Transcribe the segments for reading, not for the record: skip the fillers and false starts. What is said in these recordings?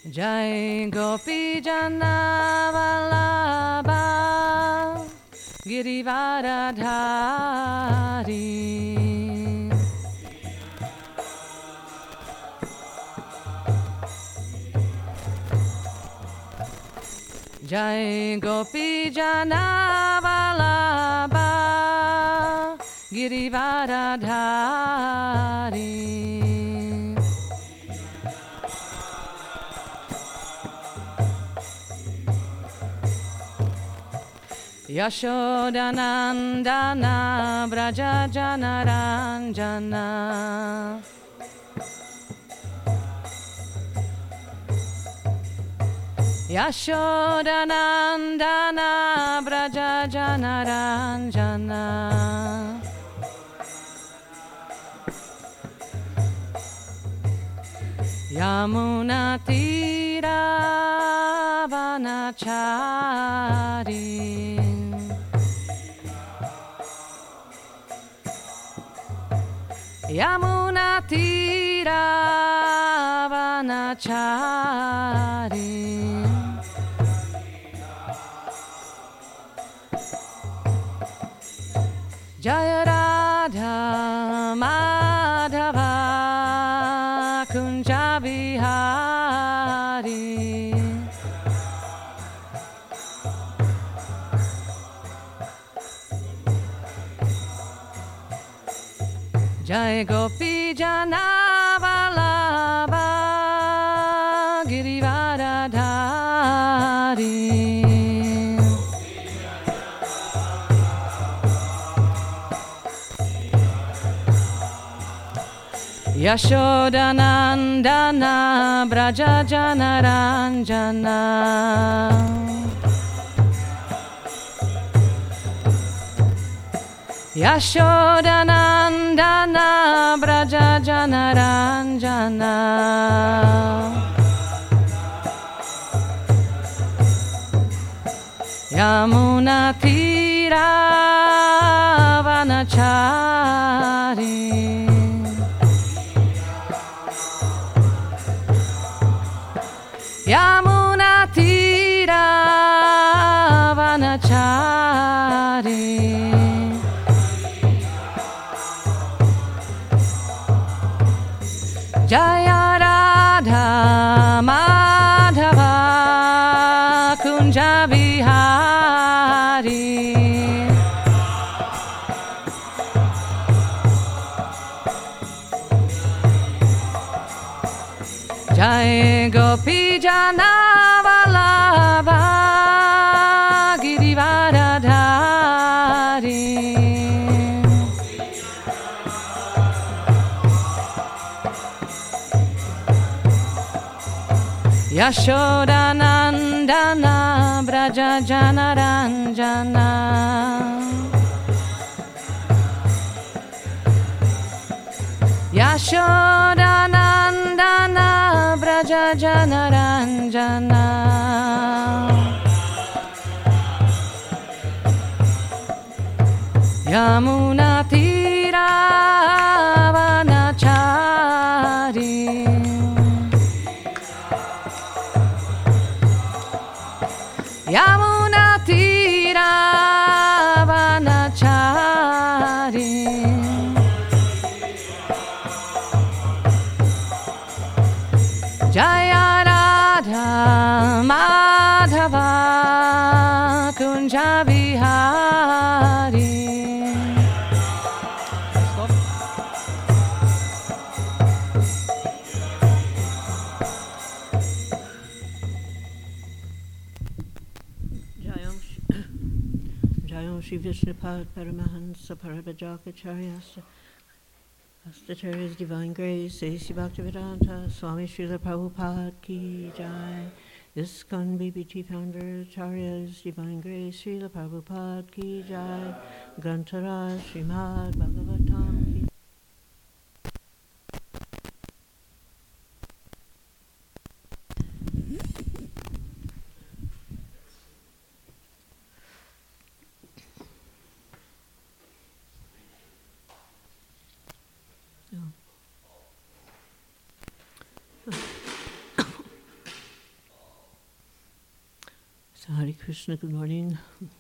Jai Gopi Jana Vallabha Girivaradhari Jai Gopi Jana Vallabha Girivaradhari Yashodanandana Braja Janaranjana Yashodanandana Braja Janaranjana Yamuna Tira Vanachari Yamuna Tira Vanachari Jaya Radha Madhava Kunja Vihari Jai Gopi Jana Vallabha Girivaradhari Yashodanandana Braja Janaranjana Yashodanandana Braja Janaranjana Yamuna Tira Vanachari Yamuna Tira Vanachari Jaya Radha Madhava Kunja Vihari Jai Gopi Jana Vallabha Girivaradhari Yashodanandana Braja Janaranjana Yashodanandana Braja Janaranjana Yamuna Tira Vanachari Yamuna Tira Vanachari Jaya Radha Madhava Kunja Vihari Jayam Shri Vishnupad Paramahansa Parabhajakacharya His Divine Grace, A.C. Bhaktivedanta, Swami Srila Prabhupada Ki Jai, ISKCON BBT Founder Acharya's Divine Grace, Srila Prabhupada Ki Jai, Grantaraj Srimad Bhagavatam Ki So Hare Krishna, good morning.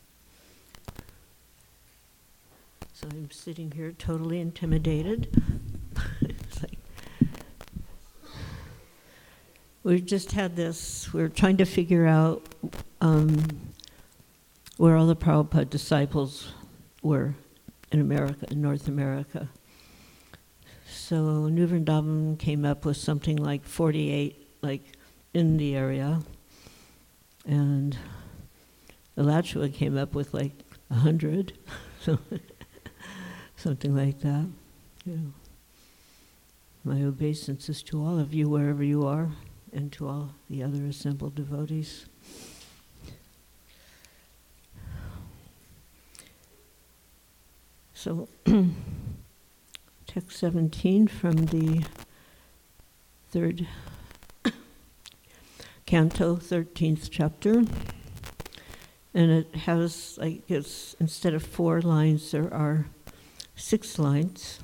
So I'm sitting here totally intimidated. It's like, we just had this, we're trying to figure out where all the Prabhupada disciples were in America, in North America. So New Vrindavan came up with something like 48, like in the area, and Alachua came up with like 100, so something like that. Yeah. My obeisances to all of you wherever you are, and to all the other assembled devotees. So, text 17 from the third canto, 13th chapter. And it has, like, it's instead of 4 lines, there are 6 lines.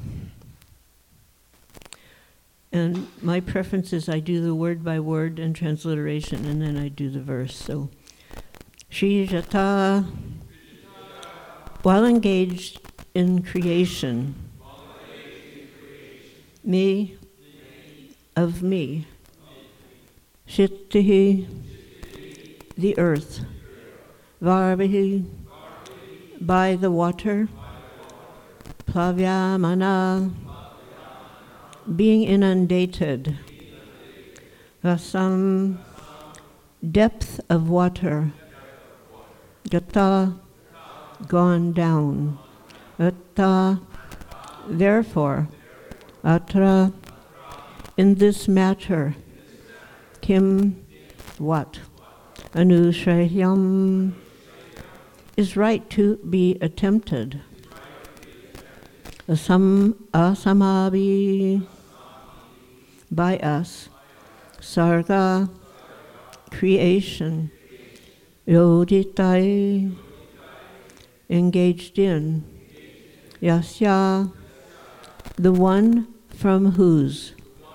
And my preference is I do the word by word and transliteration, and then I do the verse. So, Shri Jata, while engaged in creation, me, of me, Shittihi, the earth, Varvihi, by the water, Plavyamana, being inundated, Rasam, depth of water, Gata, gone down, Atta, therefore, Atra, in this matter, Kim, what, Anushrayam, is right to be attempted, Asamabi, by us, Sarga, creation, Yoditai, engaged in, Yasya, the one from whose,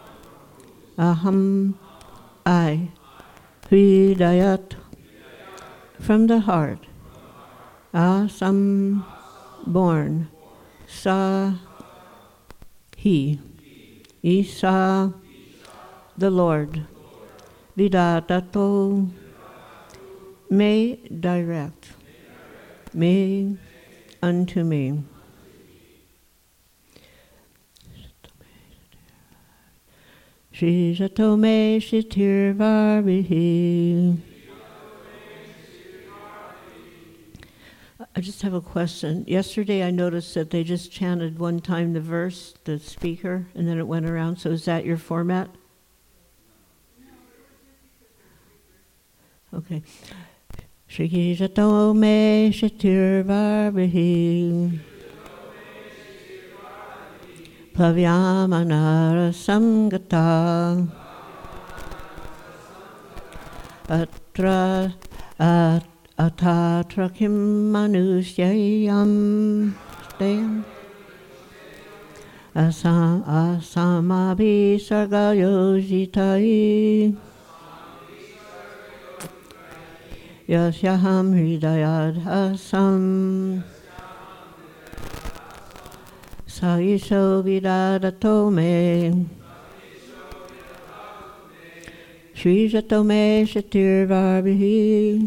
Aham, I, Hridayat, from the heart, Asam, born, Sa, he, Isa, the Lord, Vidatato, may direct, may unto me. Shri Jatome Shitir Varvihi. I just have a question. Yesterday I noticed that they just chanted one time the verse, the speaker, and then it went around. So is that your format? Okay. Shri Jatome Shitir Varvihi. Plavyamanara Samgata Atra Atatra Kim Manusyayam Asamabi Sargayojitai Yasyaham Hridayad Asam Saisho Vidadato me Shri Jatome Shatir Varvihi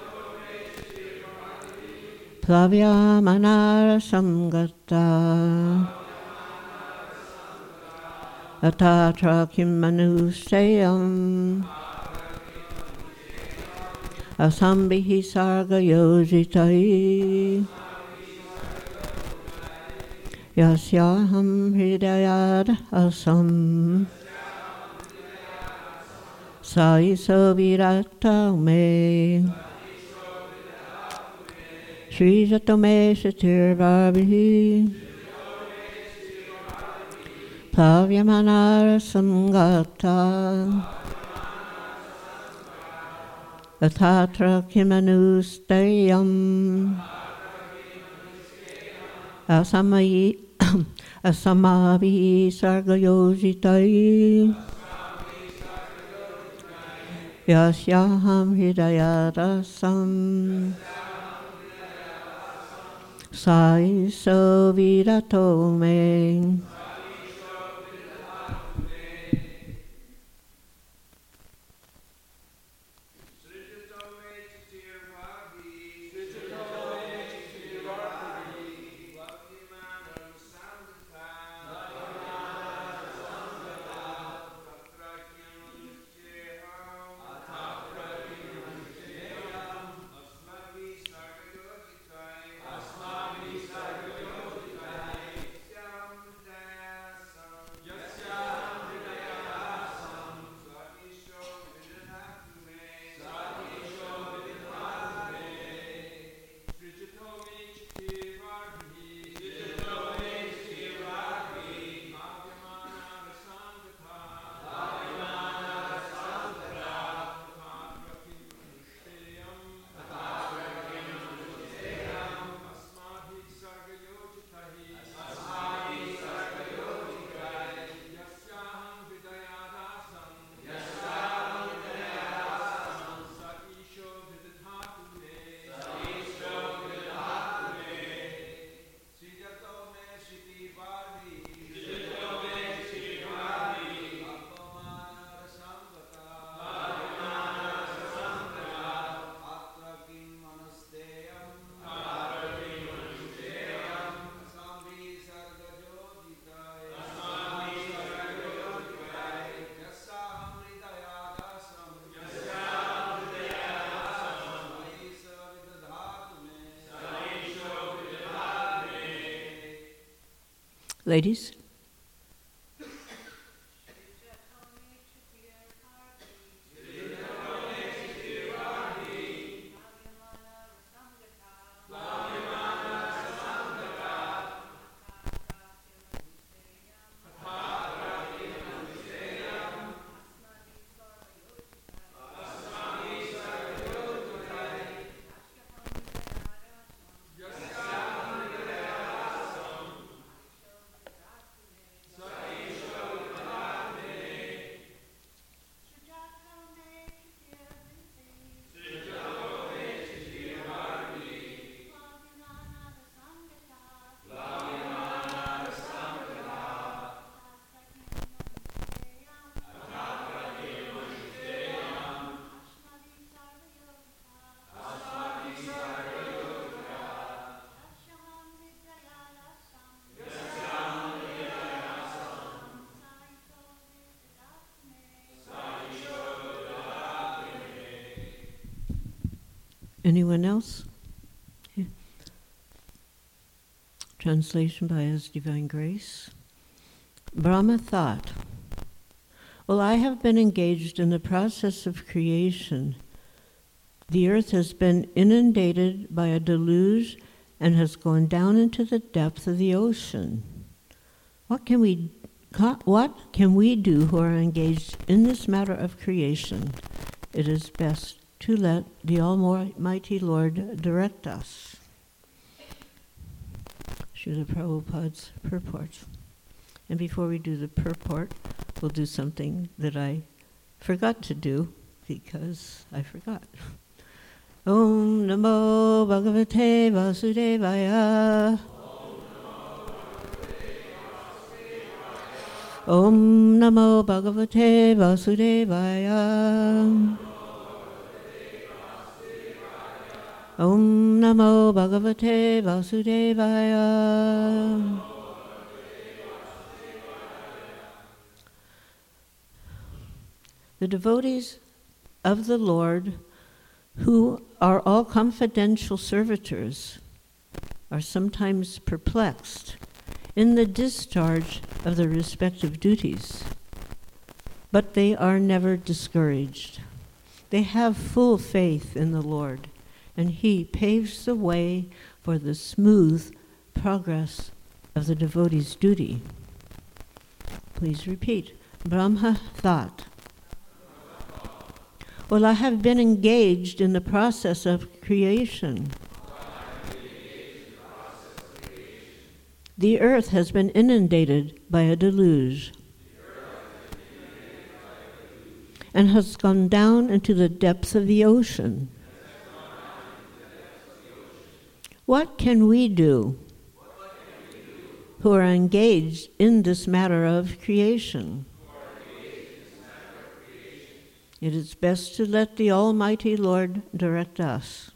Plavyamanara Samgata Atatra Kim Manusayam Asambihi Sarga Yojitai Yasyaham Hridayad Asam Saiso Virata me Shri Jatome Shatir Varvihi Plavyamanara Samgata Atatra Kimanustayam Asamavi Sargayojitai Yasyaham hridayarasam Saiso vidato me. Ladies? Anyone else? Yeah. Translation by His Divine Grace. Brahma thought, well, I have been engaged in the process of creation. The earth has been inundated by a deluge and has gone down into the depth of the ocean. What can we do who are engaged in this matter of creation? It is best to let the Almighty Lord direct us. Srila Prabhupada's purport. And before we do the purport, we'll do something that I forgot to do because I forgot. Om Namo Bhagavate Vasudevaya. Om Namo Bhagavate Vasudevaya. Om Namo Bhagavate Vasudevaya. The devotees of the Lord, who are all confidential servitors, are sometimes perplexed in the discharge of their respective duties, but they are never discouraged. They have full faith in the Lord, and He paves the way for the smooth progress of the devotee's duty. Please repeat. Brahma thought, well, I have been engaged in the process of creation. The earth has been inundated by a deluge. and has gone down into the depths of the ocean. What can we do who are engaged in this matter of creation? It is best to let the Almighty Lord direct us.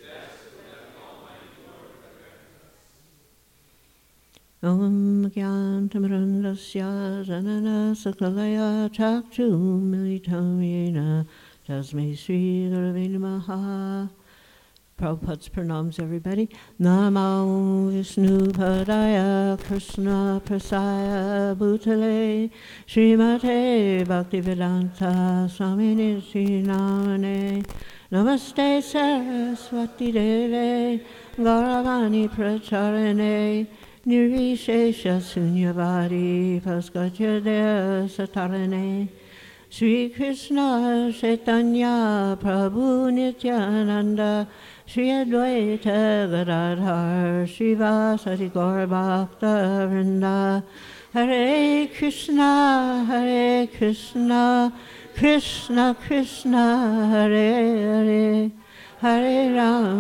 Om Gyantamarandasya Janana Sakalaya Chakchum Militam Yena Tasmai Sri Gurave Namaha. Prabhupada's pranams, everybody. Namo Vishnu Padaya Krishna Prasaya Bhutale Srimate Bhaktivedanta Swamini Srinamane Namaste Saraswati Deve Gauravani Pracharane Nirvishesha Sunyavadi Paskatya Dea Satarane Sri Krishna Chaitanya Prabhu Nityananda Sri Advaita Gadadhar Srivasati Gaur Bhakta Vrinda Hare Krishna Krishna Krishna Hare Hare Hare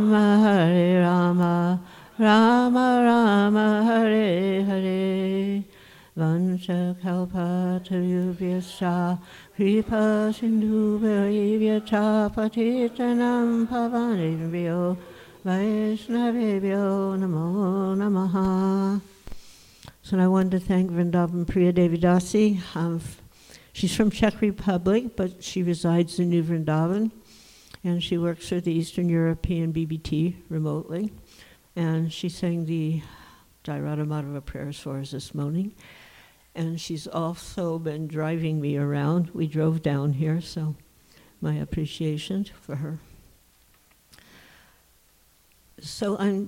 Rama Rama Rama Hare Hare Vancha Kalpatarubhyascha Kripa Sindhubhyascha Patitanam Pavanebhyo Vaishnavebhyo Namo Namaha. So I wanted to thank Vrindavan Priya Devidasi. She's from Czech Republic, but she resides in New Vrindavan, and she works for the Eastern European BBT remotely. And she sang the Jairada Madhava prayers for us this morning. And she's also been driving me around. We drove down here, so my appreciation for her. So I'm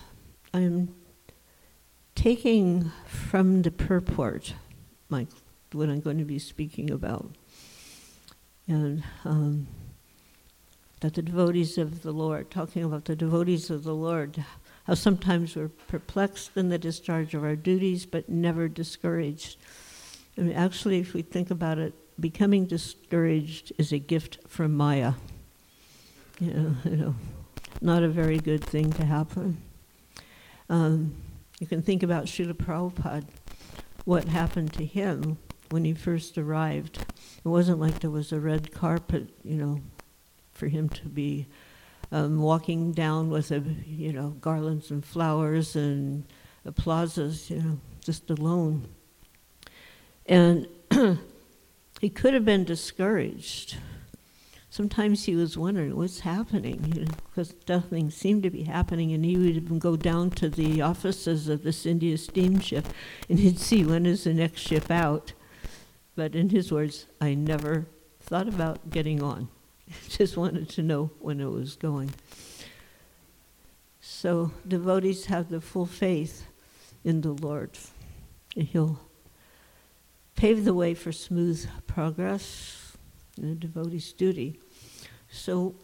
taking from the purport what I'm going to be speaking about. And that the devotees of the Lord, talking about the devotees of the Lord, how sometimes we're perplexed in the discharge of our duties, but never discouraged. I mean, actually, if we think about it, becoming discouraged is a gift from Maya. You know, not a very good thing to happen. You can think about Srila Prabhupada, what happened to him when he first arrived. It wasn't like there was a red carpet, for him to be walking down with garlands and flowers and applauses, just alone. And he could have been discouraged. Sometimes he was wondering what's happening, because nothing seemed to be happening, and he would even go down to the offices of this India steamship, and he'd see when is the next ship out. But in his words, I never thought about getting on. Just wanted to know when it was going. So devotees have the full faith in the Lord. And He'll pave the way for smooth progress in a devotee's duty. So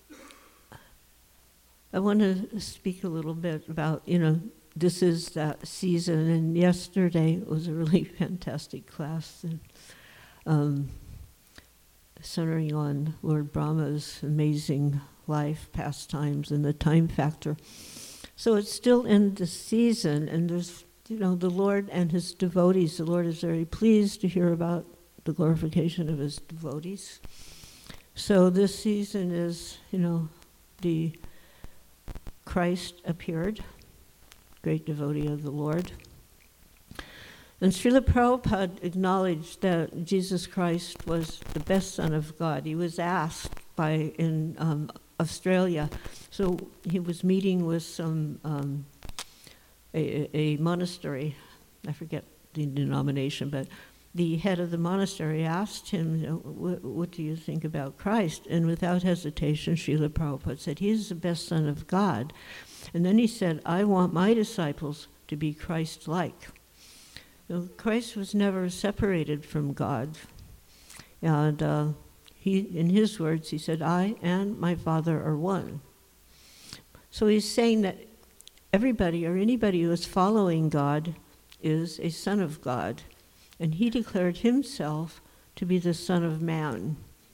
I want to speak a little bit about, this is that season, and yesterday was a really fantastic class, and centering on Lord Brahma's amazing life, pastimes, and the time factor. So it's still in the season, and there's, the Lord and His devotees. The Lord is very pleased to hear about the glorification of His devotees. So this season is, the Christ appeared, great devotee of the Lord. And Srila Prabhupada acknowledged that Jesus Christ was the best Son of God. He was asked in Australia. So he was meeting with some a monastery. I forget the denomination, but the head of the monastery asked him, what do you think about Christ? And without hesitation, Srila Prabhupada said, he is the best Son of God. And then he said, I want my disciples to be Christ-like. Christ was never separated from God. And he, in his words, he said, I and my Father are one. So he's saying that everybody or anybody who is following God is a son of God. And he declared himself to be the Son of Man.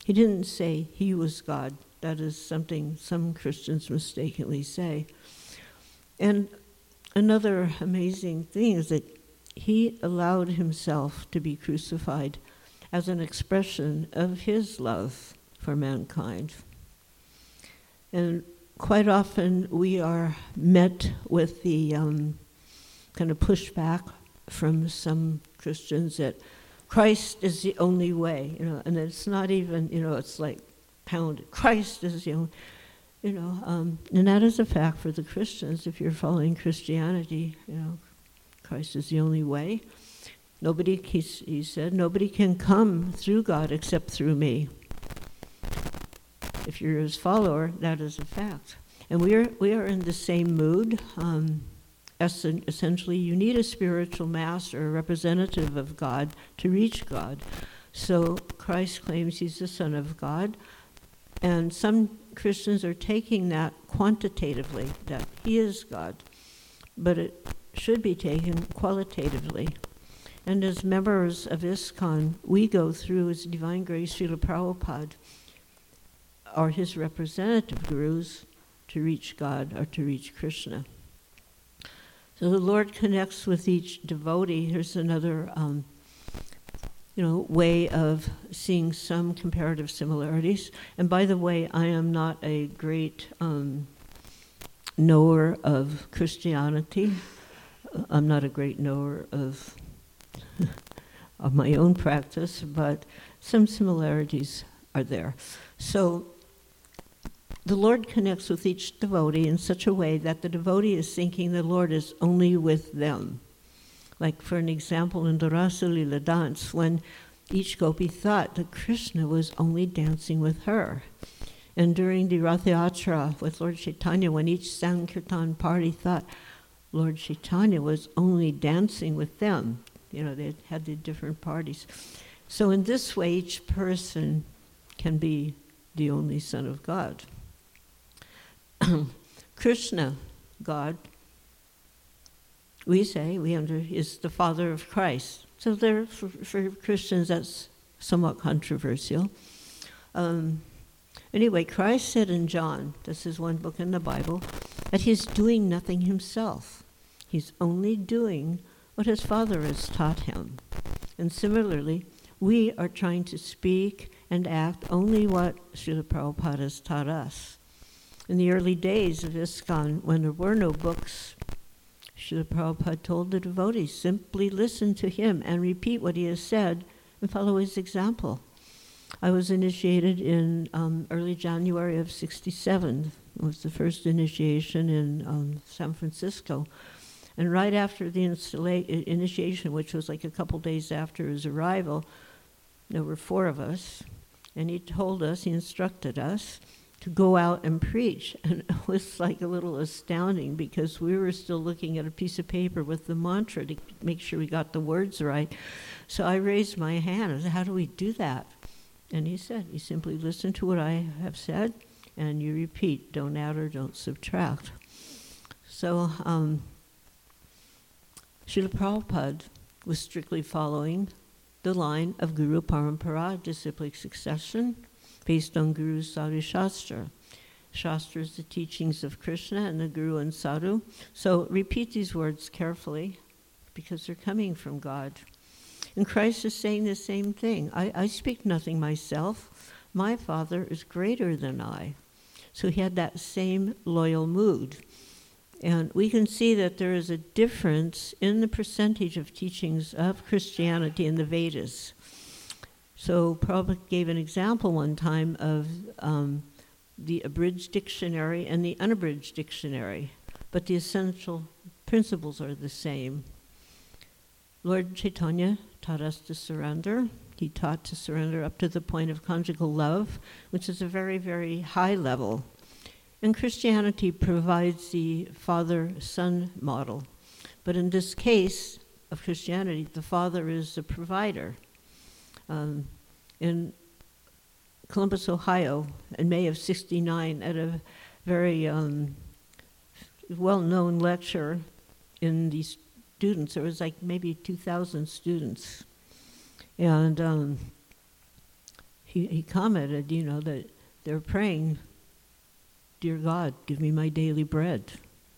He didn't say he was God. That is something some Christians mistakenly say. And another amazing thing is that he allowed himself to be crucified as an expression of his love for mankind. And quite often we are met with the kind of pushback from some Christians that Christ is the only way, and it's not even, it's like pounded. Christ is the only, and that is a fact for the Christians. If you're following Christianity, Christ is the only way. Nobody, he said, nobody can come through God except through me. If you're his follower, that is a fact. And we are in the same mood. Essentially, you need a spiritual master, a representative of God, to reach God. So Christ claims he's the Son of God, and some Christians are taking that quantitatively, that he is God, but it should be taken qualitatively. And as members of ISKCON, we go through, as Divine Grace Srila Prabhupada, are his representative gurus to reach God or to reach Krishna. So the Lord connects with each devotee. Here's another, way of seeing some comparative similarities. And by the way, I am not a great knower of Christianity. I'm not a great knower of my own practice, but some similarities are there. So the Lord connects with each devotee in such a way that the devotee is thinking the Lord is only with them. Like, for an example, in the Rasa Lila dance, when each gopi thought that Krishna was only dancing with her. And during the Ratha Yatra with Lord Chaitanya, when each Sankirtan party thought Lord Chaitanya was only dancing with them, they had the different parties. So in this way, each person can be the only Son of God. Krishna, God, we is the Father of Christ. So there, for Christians, that's somewhat controversial. Anyway, Christ said in John, this is one book in the Bible, that he's doing nothing himself. He's only doing what his Father has taught him. And similarly, we are trying to speak and act only what Srila Prabhupada has taught us. In the early days of ISKCON, when there were no books, Srila Prabhupada told the devotees, simply listen to him and repeat what he has said and follow his example. I was initiated in early January of '67. It was the first initiation in San Francisco. And right after the initiation, which was like a couple days after his arrival, there were 4 of us, and he instructed us to go out and preach. And it was like a little astounding because we were still looking at a piece of paper with the mantra to make sure we got the words right. So I raised my hand and said, how do we do that? And he said, you simply listen to what I have said and you repeat, don't add or don't subtract. So Srila Prabhupada was strictly following the line of Guru Parampara, disciplic succession, based on Guru Sadhu Shastra. Shastra is the teachings of Krishna and the Guru and Sadhu. So repeat these words carefully because they're coming from God. And Christ is saying the same thing. I speak nothing myself. My Father is greater than I. So he had that same loyal mood. And we can see that there is a difference in the percentage of teachings of Christianity in the Vedas. So Prabhupada gave an example one time of the abridged dictionary and the unabridged dictionary, but the essential principles are the same. Lord Chaitanya taught us to surrender. He taught to surrender up to the point of conjugal love, which is a very, very high level. And Christianity provides the father-son model. But in this case of Christianity, the father is the provider. In Columbus, Ohio, in May of '69, at a very well-known lecture in the students, there was like maybe 2,000 students. And he commented, that they're praying, "Dear God, give me my daily bread."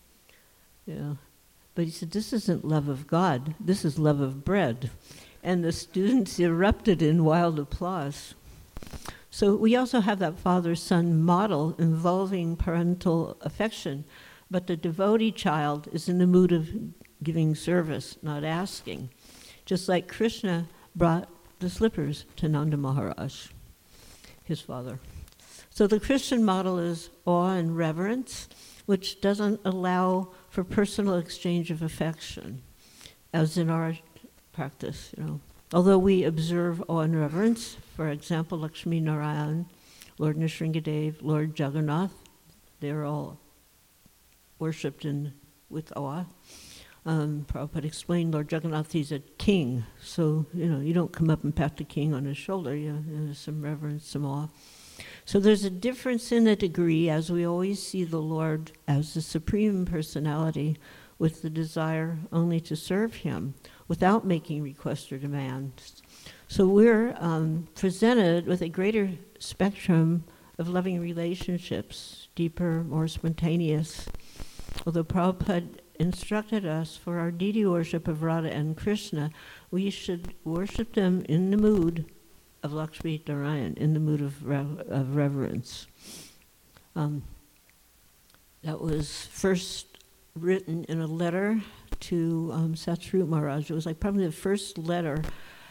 But he said, this isn't love of God, this is love of bread. And the students erupted in wild applause. So we also have that father-son model involving parental affection, but the devotee child is in the mood of giving service, not asking. Just like Krishna brought the slippers to Nanda Maharaj, his father. So the Christian model is awe and reverence, which doesn't allow for personal exchange of affection, as in our practice, Although we observe awe and reverence, for example, Lakshmi Narayan, Lord Nrsingadev, Lord Jagannath, they're all worshipped with awe. Prabhupada explained Lord Jagannath, he's a king, so you don't come up and pat the king on his shoulder, there's some reverence, some awe. So there's a difference in the degree, as we always see the Lord as the Supreme Personality with the desire only to serve him without making requests or demands. So we're presented with a greater spectrum of loving relationships, deeper, more spontaneous. Although Prabhupada instructed us for our deity worship of Radha and Krishna, we should worship them in the mood of Lakshmi Narayan, in the mood of reverence. That was first written in a letter to Satsvarup Maharaj. It was like probably the first letter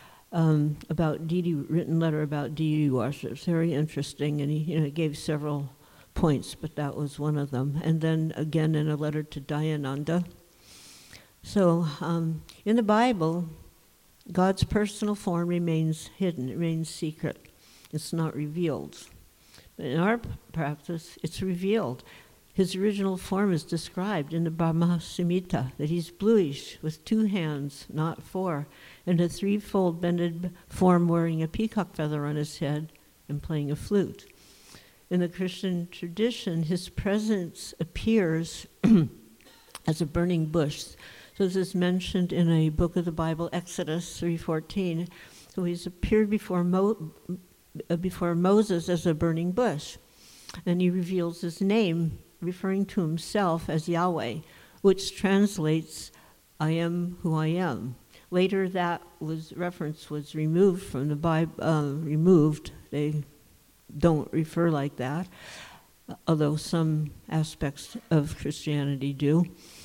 written letter about deity worship. It's very interesting, and he gave several points, but that was one of them. And then again in a letter to Dayananda. So in the Bible, God's personal form remains hidden, it remains secret. It's not revealed. But in our practice, it's revealed. His original form is described in the Brahma Samhita, that he's bluish with 2 hands, not 4, and a 3-fold bended form wearing a peacock feather on his head and playing a flute. In the Christian tradition, his presence appears as a burning bush. So this is mentioned in a book of the Bible, Exodus 3:14. So he's appeared before Moses as a burning bush. And he reveals his name, referring to himself as Yahweh, which translates, "I am who I am." Later that reference was removed from the Bible, They don't refer like that, although some aspects of Christianity do.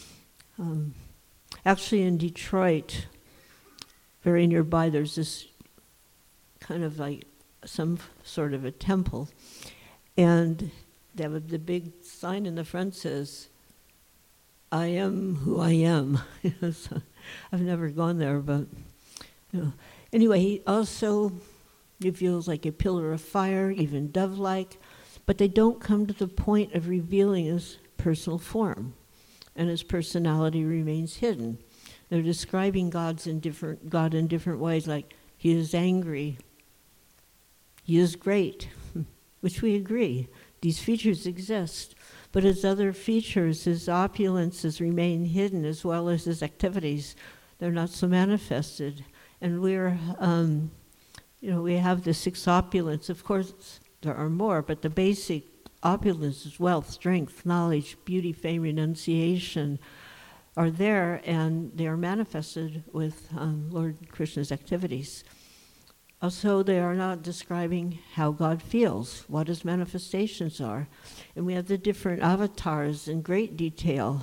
Actually in Detroit, very nearby, there's this kind of like some sort of a temple, and they have the big sign in the front says, "I am who I am." So I've never gone there, but anyway, he also reveals like a pillar of fire, even dove-like, but they don't come to the point of revealing his personal form, and his personality remains hidden. They're describing God in different ways, like he is angry, he is great, which we agree. These features exist, but his other features, his opulences remain hidden, as well as his activities. They're not so manifested. And we're, we have the 6 opulence. Of course, there are more, but the basic opulence is wealth, strength, knowledge, beauty, fame, renunciation are there, and they are manifested with Lord Krishna's activities. Also, they are not describing how God feels, what his manifestations are. And we have the different avatars in great detail.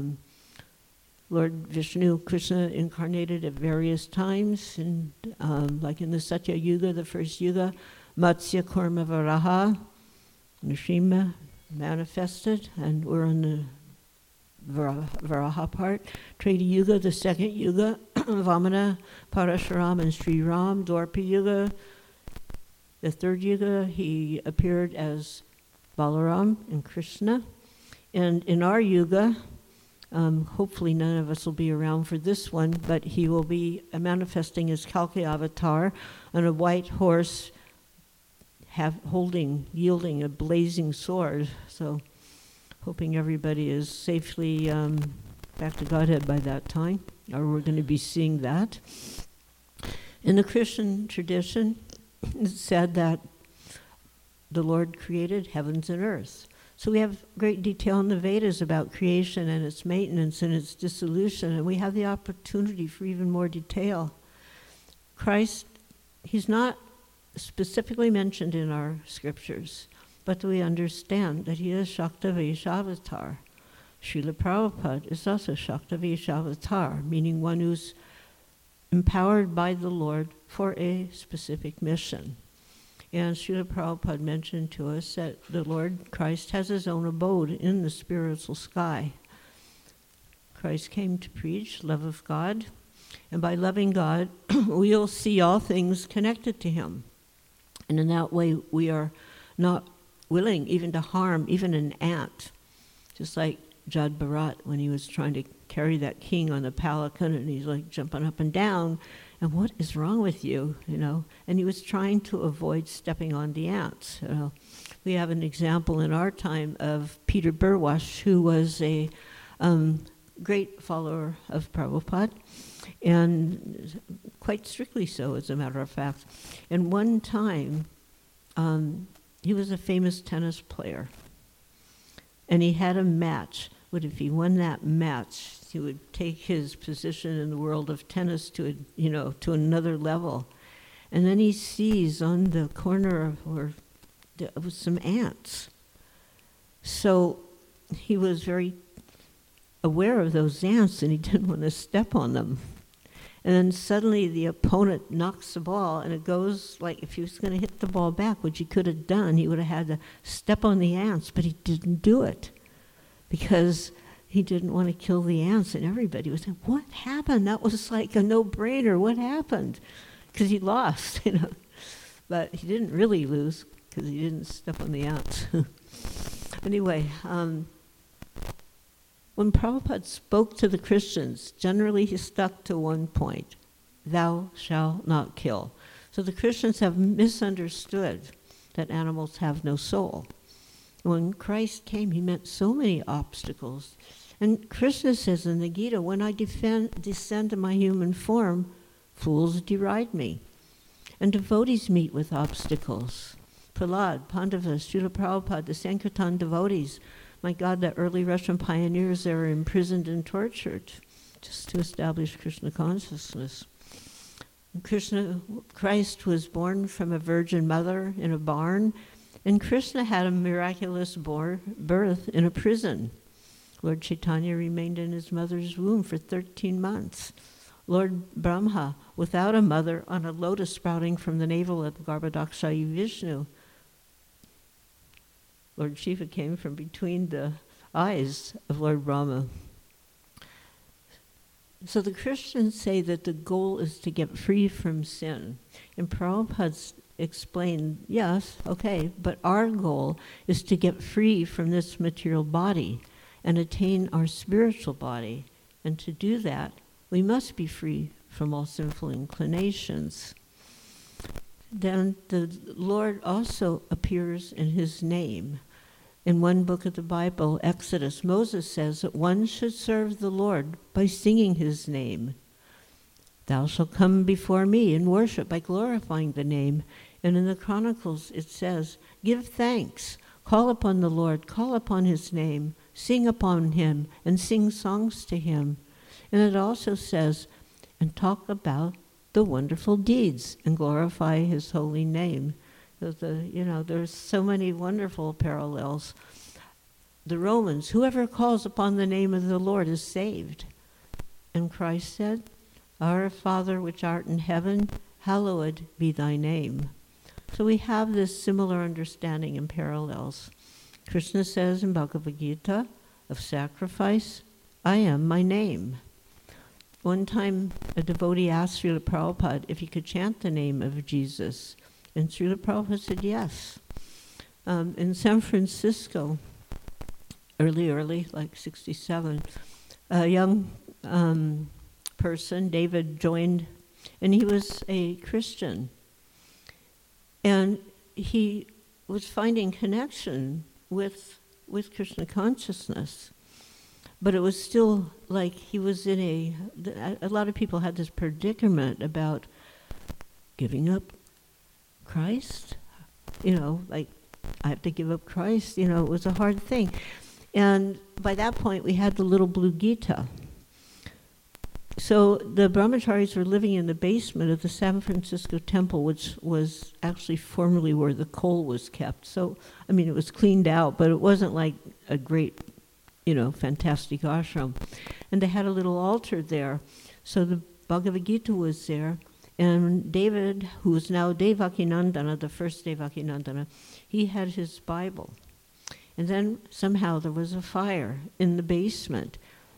Lord Vishnu, Krishna incarnated at various times, and like in the Satya Yuga, the first Yuga, Matsya Kurma Varaha, Nrsimha manifested, and we're on the Varaha part. Treta Yuga, the second Yuga, Vamana, Parashuram, and Sri Ram. Dwapara Yuga, the third Yuga, he appeared as Balaram and Krishna. And in our Yuga, hopefully none of us will be around for this one, but he will be manifesting as Kalki Avatar on a white horse, yielding a blazing sword. So hoping everybody is safely back to Godhead by that time, or we're going to be seeing that. In the Christian tradition, it's said that the Lord created heavens and earth. So we have great detail in the Vedas about creation and its maintenance and its dissolution, and we have the opportunity for even more detail. Christ, he's not specifically mentioned in our scriptures, but we understand that he is Shaktavishavatar. Srila Prabhupada is also Shaktavishavatar, meaning one who's empowered by the Lord for a specific mission. And Srila Prabhupada mentioned to us that the Lord Christ has his own abode in the spiritual sky. Christ came to preach love of God, and by loving God, we'll see all things connected to him. And in that way, we are not willing even to harm even an ant. Just like Jad Bharat, when he was trying to carry that king on the palanquin, and he's like jumping up and down, and what is wrong with you, And he was trying to avoid stepping on the ants. We have an example in our time of Peter Burwash, who was a great follower of Prabhupada, and quite strictly so, as a matter of fact. And one time, he was a famous tennis player, and he had a match. But if he won that match, he would take his position in the world of tennis to another level. And then he sees on the corner where there was some ants. So he was very aware of those ants, and he didn't want to step on them. And then suddenly the opponent knocks the ball, and it goes like if he was going to hit the ball back, which he could have done, he would have had to step on the ants, but he didn't do it because he didn't want to kill the ants. And everybody was saying, what happened? That was like a no-brainer. What happened? Because he lost, But he didn't really lose because he didn't step on the ants. Anyway, when Prabhupada spoke to the Christians, generally he stuck to one point: thou shalt not kill. So the Christians have misunderstood that animals have no soul. When Christ came, he met so many obstacles. And Krishna says in the Gita, when I descend to my human form, fools deride me. And devotees meet with obstacles. Prahlad, Pandavas, Srila Prabhupada, the Sankirtan devotees, my God, the early Russian pioneers, they were imprisoned and tortured just to establish Krishna consciousness. Christ was born from a virgin mother in a barn, and Krishna had a miraculous birth in a prison. Lord Chaitanya remained in his mother's womb for 13 months. Lord Brahma, without a mother, on a lotus sprouting from the navel of Garbhodakshayi Vishnu. Lord Shiva came from between the eyes of Lord Brahma. So the Christians say that the goal is to get free from sin. And Prabhupada explained, yes, okay, but our goal is to get free from this material body and attain our spiritual body. And to do that, we must be free from all sinful inclinations. Then the Lord also appears in his name. In one book of the Bible, Exodus, Moses says that one should serve the Lord by singing his name. Thou shalt come before me and worship by glorifying the name. And in the Chronicles it says, give thanks, call upon the Lord, call upon his name, sing upon him, and sing songs to him. And it also says, and talk about the wonderful deeds and glorify his holy name. There's so many wonderful parallels. The Romans, whoever calls upon the name of the Lord is saved. And Christ said, our Father which art in heaven, hallowed be thy name. So we have this similar understanding and parallels. Krishna says in Bhagavad Gita, of sacrifice, I am my name. One time a devotee asked Srila Prabhupada if he could chant the name of Jesus. And Srila Prabhupada said yes. In San Francisco, early, like 67, a young person, David, joined, and he was a Christian. And he was finding connection with Krishna consciousness. But it was still like he was in a lot of people had this predicament about giving up Christ, like I have to give up Christ. It was a hard thing. And by that point, we had the little blue Gita. So the brahmacharis were living in the basement of the San Francisco temple, which was actually formerly where the coal was kept. So, it was cleaned out, but it wasn't like a great, fantastic ashram. And they had a little altar there. So the Bhagavad Gita was there. And David, who is now Devakinandana, the first Devakinandana, he had his Bible. And then somehow there was a fire in the basement.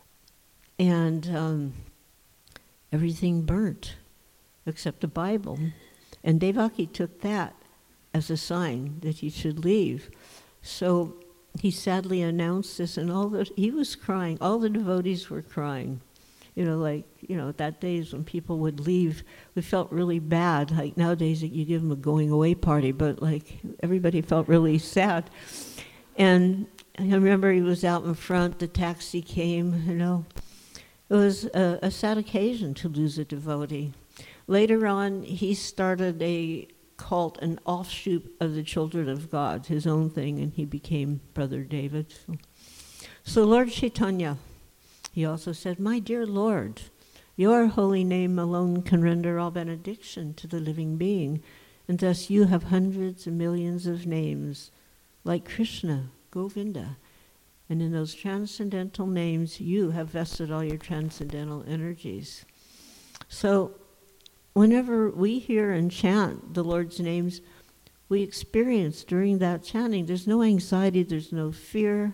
And everything burnt except the Bible. And Devaki took that as a sign that he should leave. So he sadly announced this, and he was crying. All the devotees were crying. That days when people would leave, we felt really bad. Like nowadays you give them a going away party, but like everybody felt really sad. And I remember he was out in front, the taxi came, It was a sad occasion to lose a devotee. Later on, he started a cult, an offshoot of the Children of God, his own thing, and he became Brother David. So Lord Chaitanya, he also said, "My dear Lord, your holy name alone can render all benediction to the living being, and thus you have hundreds of millions of names, like Krishna, Govinda. And in those transcendental names, you have vested all your transcendental energies." So whenever we hear and chant the Lord's names, we experience during that chanting, there's no anxiety, there's no fear.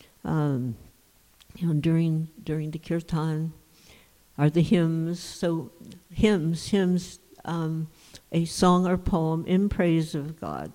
During the kirtan are the hymns. So hymns, a song or poem in praise of God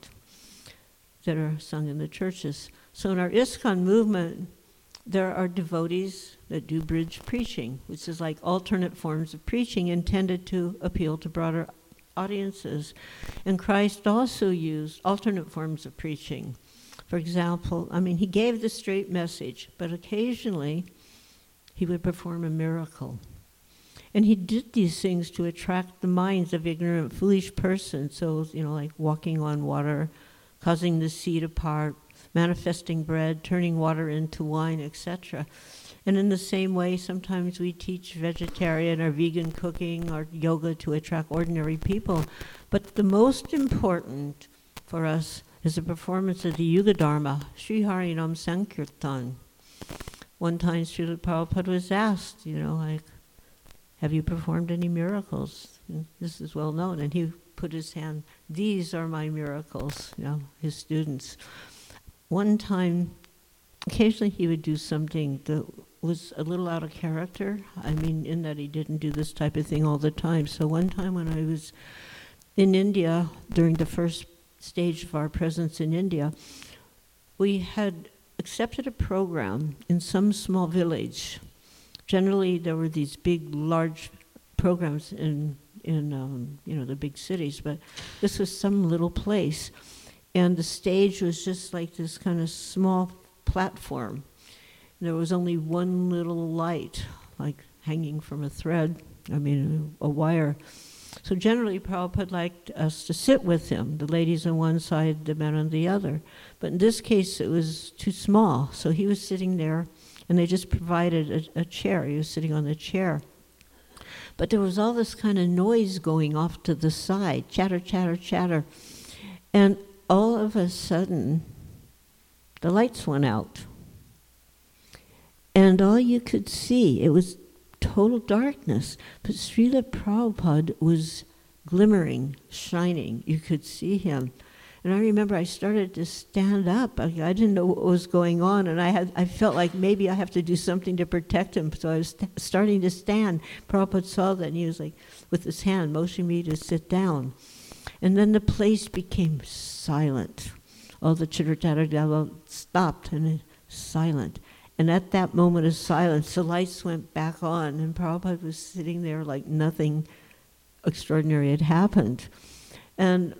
that are sung in the churches. So in our ISKCON movement, there are devotees that do bridge preaching, which is like alternate forms of preaching intended to appeal to broader audiences. And Christ also used alternate forms of preaching. For example, he gave the straight message, but occasionally he would perform a miracle. And he did these things to attract the minds of ignorant, foolish persons. So, like walking on water, causing the sea to part, manifesting bread, turning water into wine, etc. And in the same way, sometimes we teach vegetarian or vegan cooking or yoga to attract ordinary people. But the most important for us is the performance of the Yuga Dharma, Sri Harinam Sankirtan. One time Srila Prabhupada was asked, have you performed any miracles? And this is well known. And he put his hand, these are my miracles, his students. One time, occasionally he would do something that was a little out of character. In that he didn't do this type of thing all the time. So one time when I was in India, during the first stage of our presence in India, we had accepted a program in some small village. Generally, there were these big, large programs in the big cities, but this was some little place. And the stage was just like this kind of small platform. There was only one little light, like hanging from a thread, a wire. So generally, Prabhupada liked us to sit with him, the ladies on one side, the men on the other. But in this case, it was too small. So he was sitting there, and they just provided a chair. He was sitting on the chair. But there was all this kind of noise going off to the side, chatter, chatter, chatter. And all of a sudden, the lights went out. And all you could see, it was total darkness, but Srila Prabhupada was glimmering, shining. You could see him. And I remember I started to stand up. I didn't know what was going on, and I felt like maybe I have to do something to protect him. So I was starting to stand. Prabhupada saw that, and he was like, with his hand, motioning me to sit down. And then the place became silent. All the chitter-chatter stopped, and silent. And at that moment of silence, the lights went back on, and Prabhupada was sitting there like nothing extraordinary had happened. And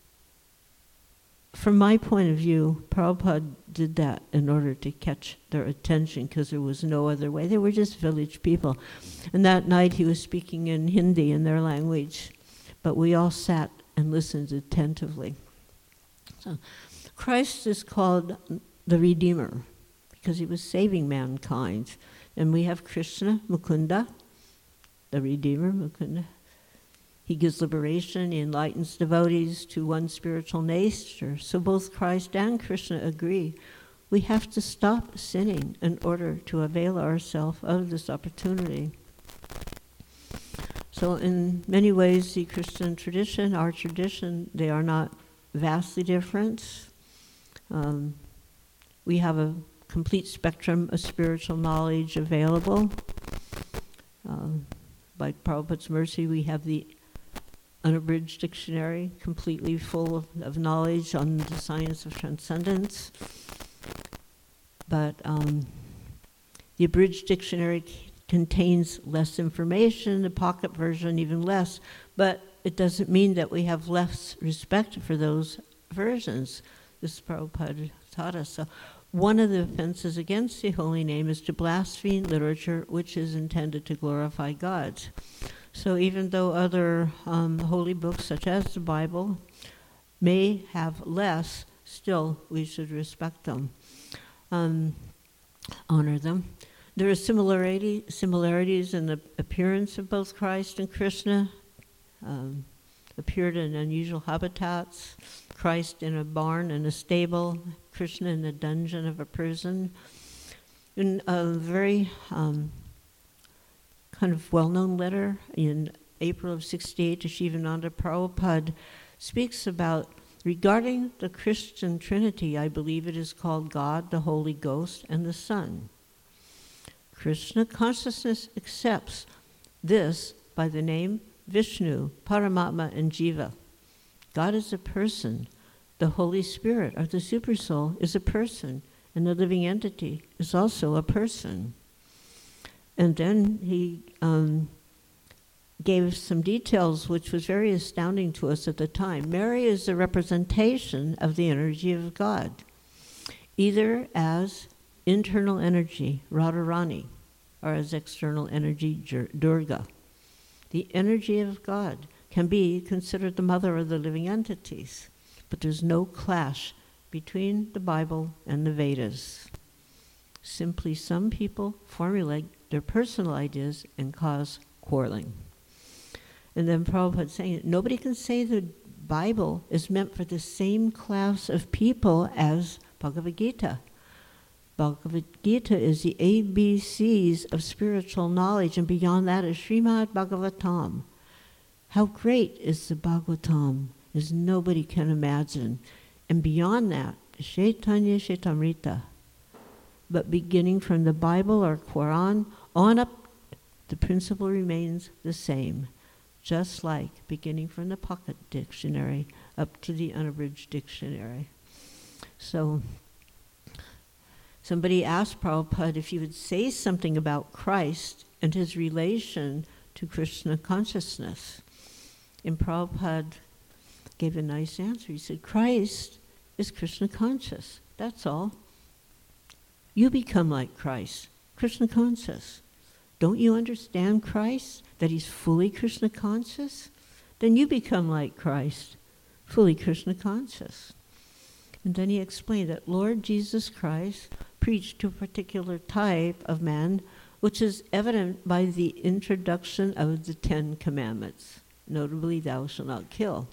from my point of view, Prabhupada did that in order to catch their attention, because there was no other way. They were just village people. And that night he was speaking in Hindi, in their language, but we all sat and listened attentively. So Christ is called the Redeemer because he was saving mankind. And we have Krishna, Mukunda, the Redeemer, Mukunda. He gives liberation, he enlightens devotees to one spiritual nature. So both Christ and Krishna agree. We have to stop sinning in order to avail ourselves of this opportunity. So in many ways, the Christian tradition, our tradition, they are not vastly different. We have a complete spectrum of spiritual knowledge available. By Prabhupada's mercy, we have the unabridged dictionary, completely full of knowledge on the science of transcendence. But the abridged dictionary contains less information, the pocket version even less, but it doesn't mean that we have less respect for those versions. This is Prabhupada taught us. So one of the offenses against the holy name is to blaspheme literature which is intended to glorify God. So even though other holy books, such as the Bible, may have less, still we should respect them, honor them. There are similarities in the appearance of both Christ and Krishna. Appeared in unusual habitats. Christ in a barn and a stable, Krishna in the dungeon of a prison. In a very kind of well-known letter in April of '68 to Shivananda, Prabhupada speaks about, regarding the Christian Trinity, I believe it is called God, the Holy Ghost, and the Son. Krishna consciousness accepts this by the name Vishnu, Paramatma, and Jiva. God is a person. The Holy Spirit, or the Supersoul, is a person, and the living entity is also a person. And then he gave some details which was very astounding to us at the time. Mary is a representation of the energy of God, either as internal energy, Radharani, or as external energy, Durga. The energy of God can be considered the mother of the living entities, but there's no clash between the Bible and the Vedas. Simply some people formulate their personal ideas and cause quarreling. And then Prabhupada saying that nobody can say the Bible is meant for the same class of people as Bhagavad Gita. Bhagavad Gita is the ABCs of spiritual knowledge, and beyond that is Srimad Bhagavatam. How great is the Bhagavatam, as nobody can imagine. And beyond that, Chaitanya Chaitamrita. But beginning from the Bible or Quran on up, the principle remains the same, just like beginning from the pocket dictionary up to the unabridged dictionary. So somebody asked Prabhupada if he would say something about Christ and his relation to Krishna consciousness. And Prabhupada gave a nice answer. He said, Christ is Krishna conscious. That's all. You become like Christ, Krishna conscious. Don't you understand Christ, that he's fully Krishna conscious? Then you become like Christ, fully Krishna conscious. And then he explained that Lord Jesus Christ preached to a particular type of man, which is evident by the introduction of the 10 Commandments, notably, thou shalt not kill.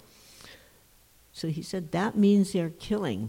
So he said, that means they're killing.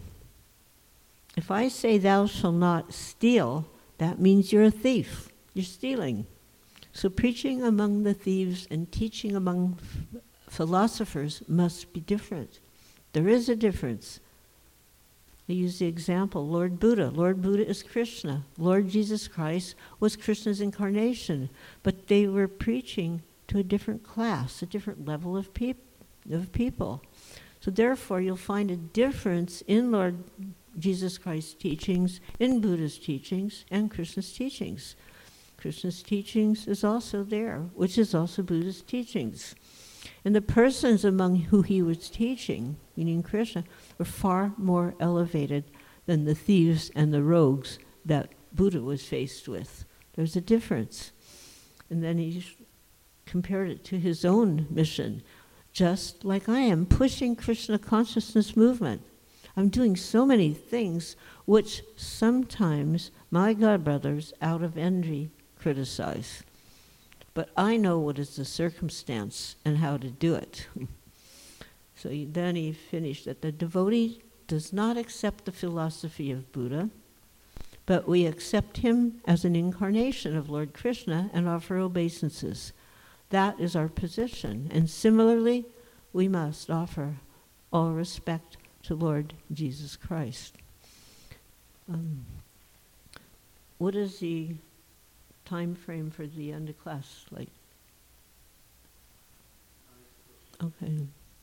If I say thou shalt not steal, that means you're a thief. You're stealing. So preaching among the thieves and teaching among philosophers must be different. There is a difference. I use the example, Lord Buddha. Lord Buddha is Krishna. Lord Jesus Christ was Krishna's incarnation. But they were preaching to a different class, a different level of people. So therefore, you'll find a difference in Lord Jesus Christ's teachings, in Buddha's teachings, and Krishna's teachings. Krishna's teachings is also there, which is also Buddha's teachings. And the persons among who he was teaching, meaning Krishna, were far more elevated than the thieves and the rogues that Buddha was faced with. There's a difference. And then he compared it to his own mission. Just like I am pushing Krishna consciousness movement, I'm doing so many things which sometimes my godbrothers, out of envy, criticize. But I know what is the circumstance and how to do it. So then he finished that the devotee does not accept the philosophy of Buddha, but we accept him as an incarnation of Lord Krishna and offer obeisances. That is our position. And similarly, we must offer all respect to Lord Jesus Christ. What is the time frame for the end of class like? Okay.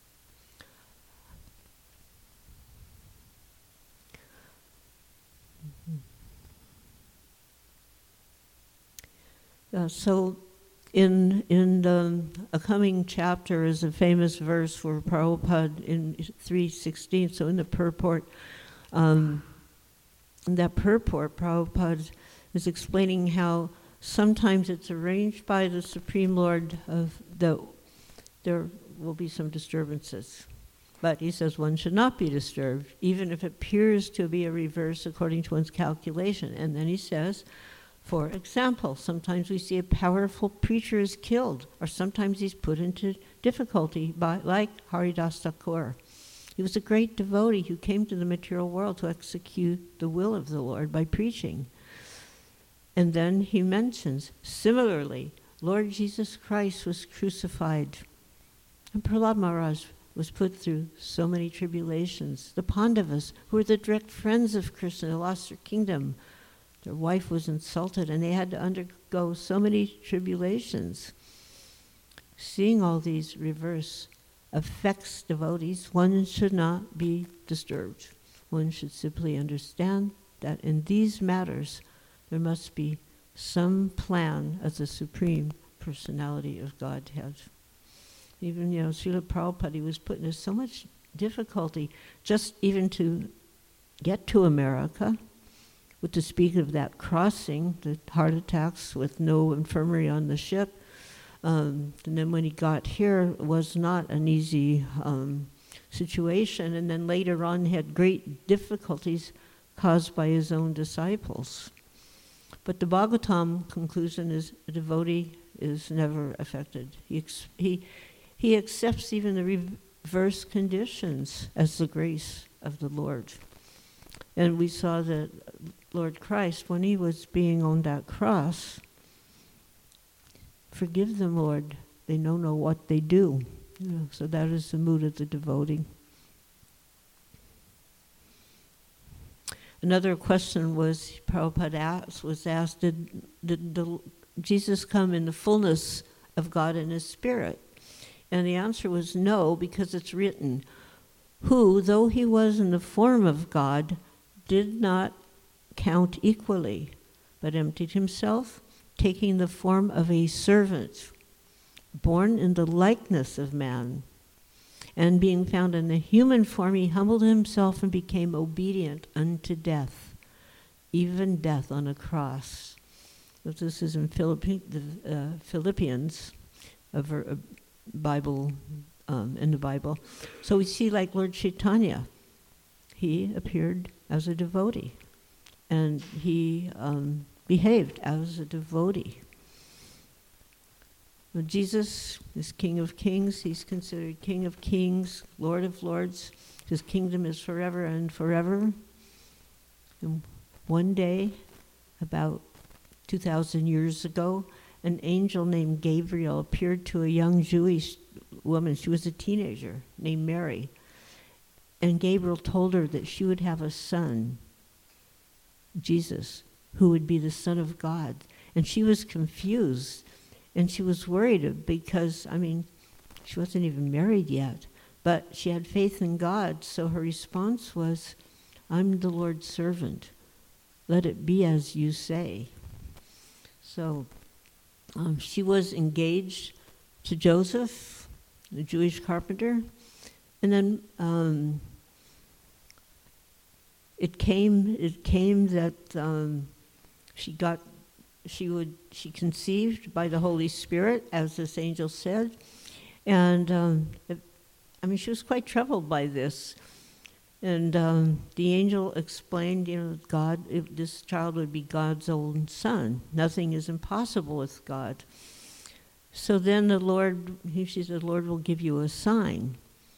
So in a coming chapter is a famous verse where Prabhupada in 3:16, so in the purport, in that purport, Prabhupada is explaining how sometimes it's arranged by the Supreme Lord that there will be some disturbances. But he says one should not be disturbed, even if it appears to be a reverse according to one's calculation. And then he says, for example, sometimes we see a powerful preacher is killed, or sometimes he's put into difficulty like Haridas Thakur. He was a great devotee who came to the material world to execute the will of the Lord by preaching. And then he mentions, similarly, Lord Jesus Christ was crucified, and Prahlad Maharaj was put through so many tribulations. The Pandavas, who were the direct friends of Krishna, lost their kingdom. Their wife was insulted, and they had to undergo so many tribulations. Seeing all these reverse affects devotees, one should not be disturbed. One should simply understand that in these matters, there must be some plan as the Supreme Personality of Godhead. Even, Srila Prabhupada was put into so much difficulty just even to get to America, to speak of that crossing, the heart attacks with no infirmary on the ship. And then when he got here, it was not an easy situation. And then later on, he had great difficulties caused by his own disciples. But the Bhagavatam conclusion is a devotee is never affected. He accepts even the reverse conditions as the grace of the Lord. And we saw that Lord Christ, when he was being on that cross, forgive them, Lord, they don't know what they do. So that is the mood of the devotee. Another question Prabhupada was asked, did Jesus come in the fullness of God and his Spirit? And the answer was no, because it's written, who, though he was in the form of God, did not count equally, but emptied himself, taking the form of a servant, born in the likeness of man. And being found in the human form, he humbled himself and became obedient unto death, even death on a cross. This is in Philippians, a Bible, in the Bible. So we see like Lord Chaitanya, he appeared as a devotee, and he behaved as a devotee. Well, Jesus is King of Kings. He's considered King of Kings, Lord of Lords. His kingdom is forever and forever. And one day, about 2,000 years ago, an angel named Gabriel appeared to a young Jewish woman. She was a teenager named Mary. And Gabriel told her that she would have a son, Jesus, who would be the Son of God. And she was confused, and she was worried because, she wasn't even married yet, but she had faith in God, so her response was, I'm the Lord's servant. Let it be as you say. So she was engaged to Joseph, the Jewish carpenter, and then it came that she conceived by the Holy Spirit, as this angel said, and she was quite troubled by this. And the angel explained, God, if this child would be God's own son. Nothing is impossible with God. So then she said, the Lord will give you a sign.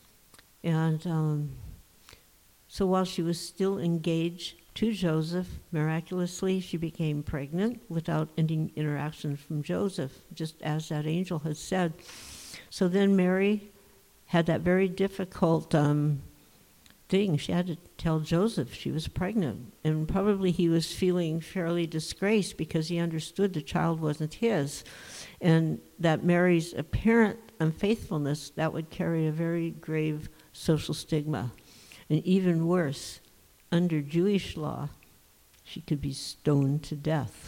And so while she was still engaged to Joseph, miraculously she became pregnant without any interaction from Joseph, just as that angel had said. So then Mary had that very difficult thing. She had to tell Joseph she was pregnant. And probably he was feeling fairly disgraced because he understood the child wasn't his. And that Mary's apparent unfaithfulness, that would carry a very grave social stigma. And even worse, under Jewish law, she could be stoned to death.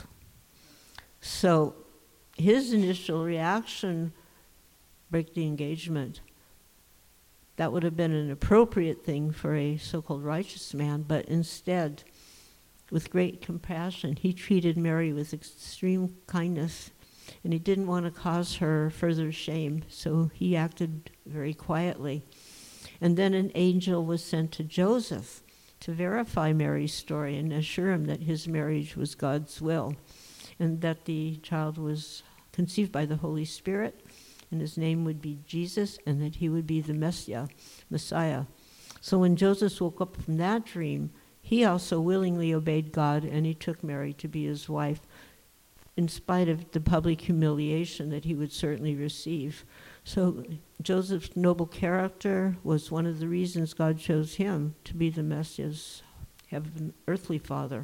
So his initial reaction, break the engagement. That would have been an appropriate thing for a so-called righteous man, but instead, with great compassion, he treated Mary with extreme kindness, and he didn't want to cause her further shame, so he acted very quietly. And then an angel was sent to Joseph to verify Mary's story and assure him that his marriage was God's will, and that the child was conceived by the Holy Spirit, and his name would be Jesus, and that he would be the Messiah. So when Joseph woke up from that dream, he also willingly obeyed God, and he took Mary to be his wife, in spite of the public humiliation that he would certainly receive. So Joseph's noble character was one of the reasons God chose him to be the Messiah's heavenly earthly father.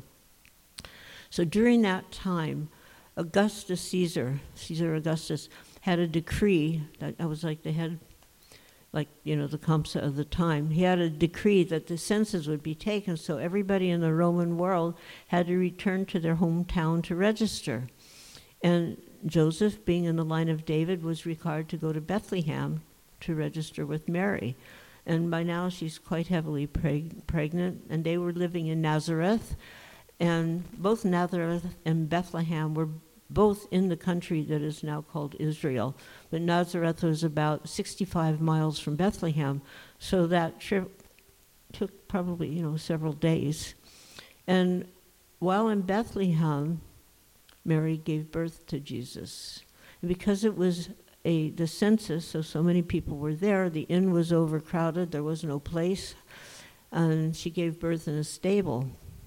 So during that time, Caesar Augustus, had a decree that I was like the head, the Kamsa of the time. He had a decree that the census would be taken, so everybody in the Roman world had to return to their hometown to register. And Joseph, being in the line of David, was required to go to Bethlehem to register with Mary. And by now she's quite heavily pregnant, and they were living in Nazareth. And both Nazareth and Bethlehem were both in the country that is now called Israel. But Nazareth was about 65 miles from Bethlehem, so that trip took probably, several days. And while in Bethlehem, Mary gave birth to Jesus. And because it was the census, so many people were there, the inn was overcrowded, there was no place, and she gave birth in a stable,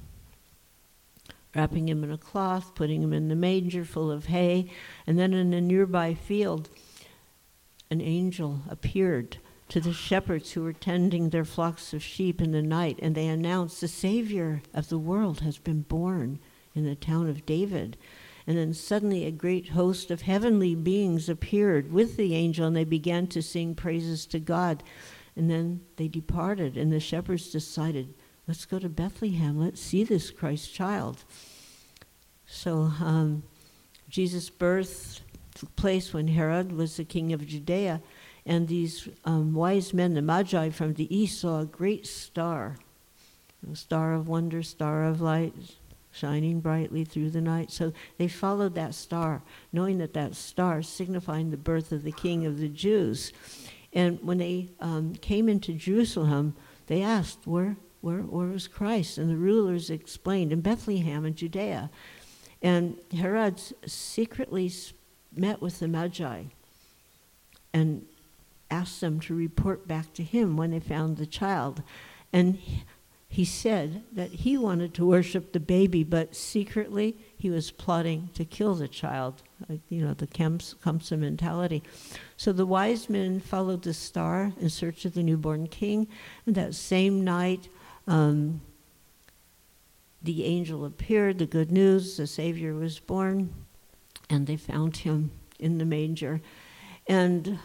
wrapping him in a cloth, putting him in the manger full of hay, and then in a nearby field, an angel appeared to the shepherds who were tending their flocks of sheep in the night, and they announced, the Savior of the world has been born in the town of David. And then suddenly a great host of heavenly beings appeared with the angel, and they began to sing praises to God. And then they departed, and the shepherds decided, let's go to Bethlehem. Let's see this Christ child. So Jesus' birth took place when Herod was the king of Judea, and these wise men, the Magi from the east, saw a great star, a star of wonder, star of light, shining brightly through the night. So they followed that star, knowing that star signifying the birth of the King of the Jews. And when they came into Jerusalem, they asked, where was Christ? And the rulers explained, in Bethlehem in Judea. And Herod secretly met with the Magi and asked them to report back to him when they found the child. And he said that he wanted to worship the baby, but secretly he was plotting to kill the child, the Kamsa mentality. So the wise men followed the star in search of the newborn king, and that same night, the angel appeared, the good news, the Savior was born, and they found him in the manger. And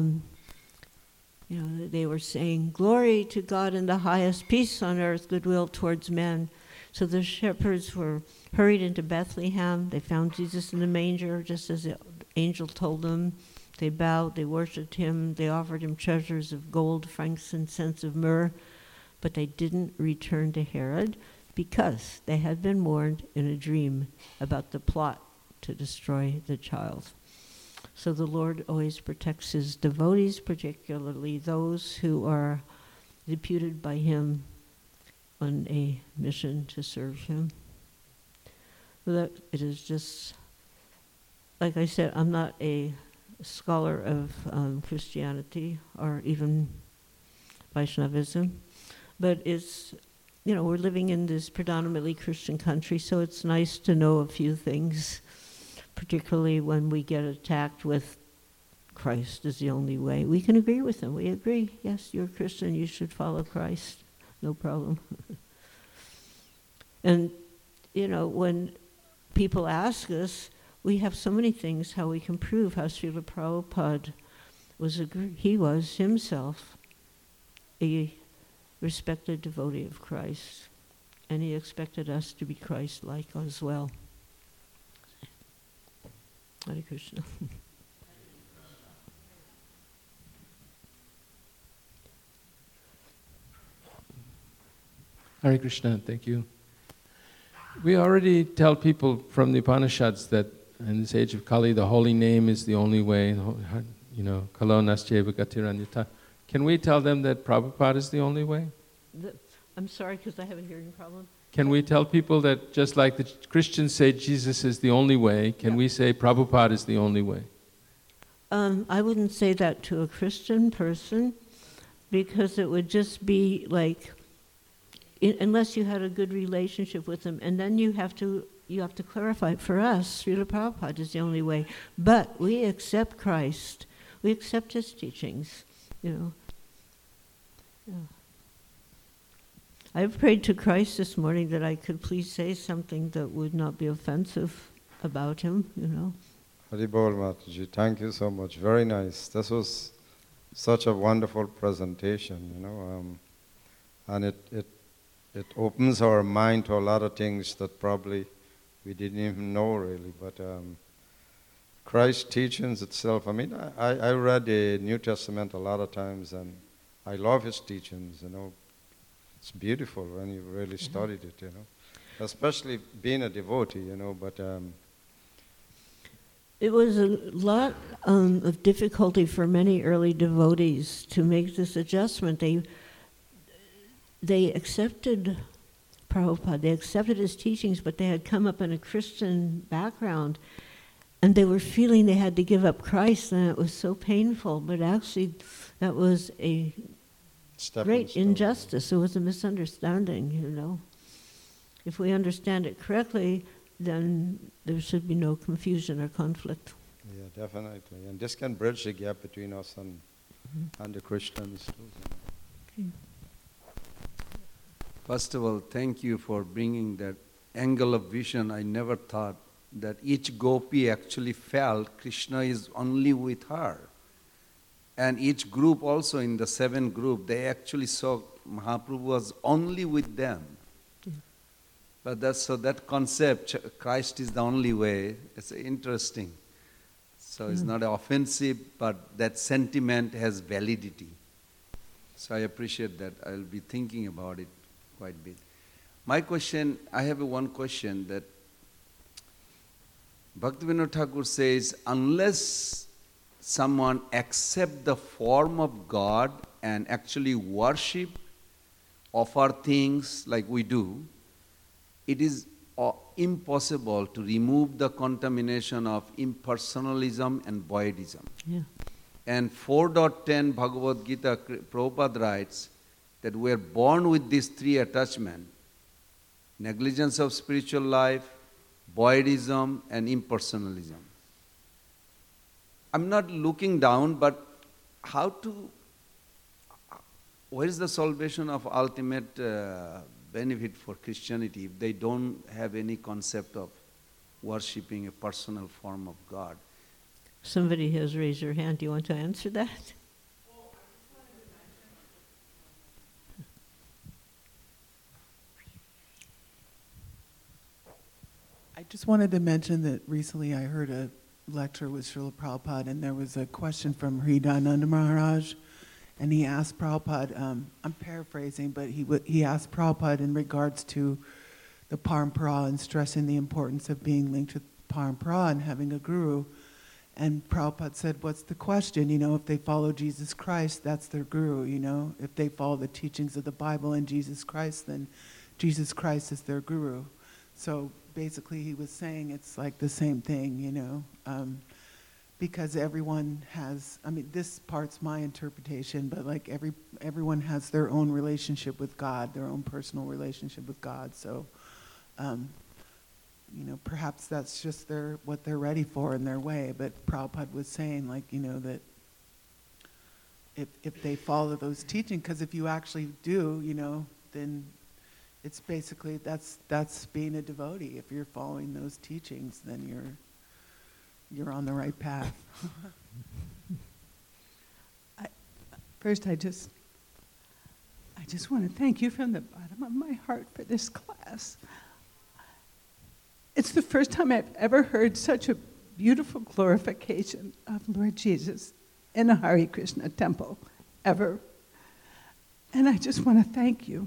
they were saying, glory to God in the highest, peace on earth, goodwill towards men. So the shepherds were hurried into Bethlehem. They found Jesus in the manger, just as the angel told them. They bowed, they worshipped him, they offered him treasures of gold, frankincense, of myrrh. But they didn't return to Herod because they had been warned in a dream about the plot to destroy the child. So the Lord always protects his devotees, particularly those who are deputed by him on a mission to serve him. That it is just, like I said, I'm not a scholar of Christianity or even Vaishnavism, but it's, we're living in this predominantly Christian country, so it's nice to know a few things, particularly when we get attacked with Christ is the only way. We can agree with them. We agree. Yes, you're a Christian. You should follow Christ. No problem. And, when people ask us, we have so many things how we can prove how Srila Prabhupada he was himself a respected devotee of Christ, and he expected us to be Christ-like as well. Hare Krishna. Hare Krishna, thank you. We already tell people from the Upanishads that in this age of Kali, the holy name is the only way, Kalo Nastyeva Gatiranyata. Can we tell them that Prabhupada is the only way? I'm sorry, because I have a hearing problem. Can we tell people that just like the Christians say Jesus is the only way, can we say Prabhupada is the only way? I wouldn't say that to a Christian person, because it would just be like, unless you had a good relationship with them, and then you have to clarify, for us, Srila Prabhupada is the only way. But we accept Christ. We accept his teachings, Yeah. I've prayed to Christ this morning that I could please say something that would not be offensive about him, Haribol Mataji, thank you so much. Very nice. This was such a wonderful presentation, and it opens our mind to a lot of things that probably we didn't even know really. But Christ's teachings itself, I read the New Testament a lot of times, and I love his teachings, It's beautiful when you really studied it, Especially being a devotee, but... It was a lot of difficulty for many early devotees to make this adjustment. They accepted Prabhupada, they accepted his teachings, but they had come up in a Christian background, and they were feeling they had to give up Christ, and it was so painful. But actually, that was a great injustice. It was a misunderstanding, If we understand it correctly, then there should be no confusion or conflict. Yeah, definitely. And this can bridge the gap between us and the Christians too. Okay. First of all, thank you for bringing that angle of vision. I never thought that each gopi actually felt Krishna is only with her. And each group also, in the 7 group, they actually saw Mahaprabhu was only with them. But that concept, Christ is the only way, it's interesting. So it's not offensive, but that sentiment has validity. So I appreciate that. I'll be thinking about it quite a bit. My question, I have one question that Bhaktivinoda Thakur says, unless someone accepts the form of God and actually worship, offer things like we do, it is impossible to remove the contamination of impersonalism and voidism. Yeah. And 4.10 Bhagavad Gita, Prabhupada writes that we are born with these 3 attachments: negligence of spiritual life, voidism, and impersonalism. I'm not looking down, but where is the salvation of ultimate benefit for Christianity if they don't have any concept of worshipping a personal form of God? Somebody has raised their hand. Do you want to answer that? I just wanted to mention that recently I heard a lecture with Srila Prabhupada, and there was a question from Hridayananda Maharaj, and he asked Prabhupada, I'm paraphrasing, but he asked Prabhupada in regards to the parampara and stressing the importance of being linked with parampara and having a guru. And Prabhupada said, what's the question? If they follow Jesus Christ, that's their guru, If they follow the teachings of the Bible and Jesus Christ, then Jesus Christ is their guru. So basically he was saying it's like the same thing, because everyone has, this part's my interpretation, but like everyone has their own relationship with God, their own personal relationship with God. So, perhaps that's just what they're ready for in their way. But Prabhupada was saying, that if they follow those teachings, because if you actually do, then it's basically, that's being a devotee. If you're following those teachings, then you're on the right path. First, I just want to thank you from the bottom of my heart for this class. It's the first time I've ever heard such a beautiful glorification of Lord Jesus in a Hare Krishna temple, ever. And I just want to thank you.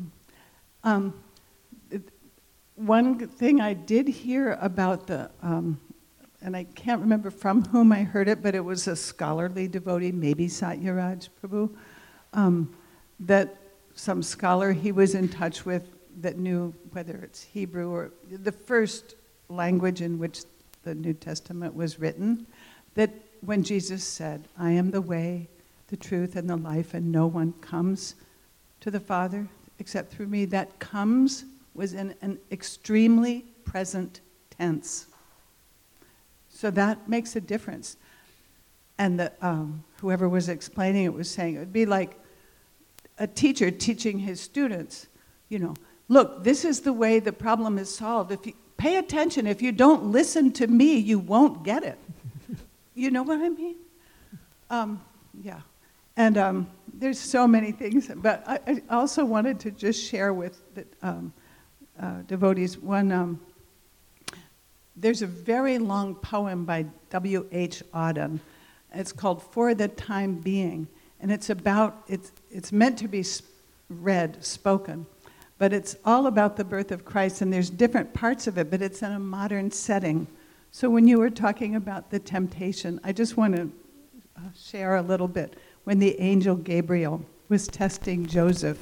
One thing I did hear about and I can't remember from whom I heard it, but it was a scholarly devotee, maybe Satyaraj Prabhu, that some scholar he was in touch with that knew whether it's Hebrew or the first language in which the New Testament was written, that when Jesus said, I am the way, the truth, and the life, and no one comes to the Father except through me, that comes was in an extremely present tense. So that makes a difference. And whoever was explaining it was saying it would be like a teacher teaching his students, look, this is the way the problem is solved. If you pay attention, if you don't listen to me, you won't get it. You know what I mean? Yeah. And there's so many things, but I also wanted to just share with the devotees one. There's a very long poem by W.H. Auden. It's called For the Time Being, and it's meant to be read, spoken, but it's all about the birth of Christ, and there's different parts of it, but it's in a modern setting. So when you were talking about the temptation, I just want to share a little bit. When the angel Gabriel was testing Joseph,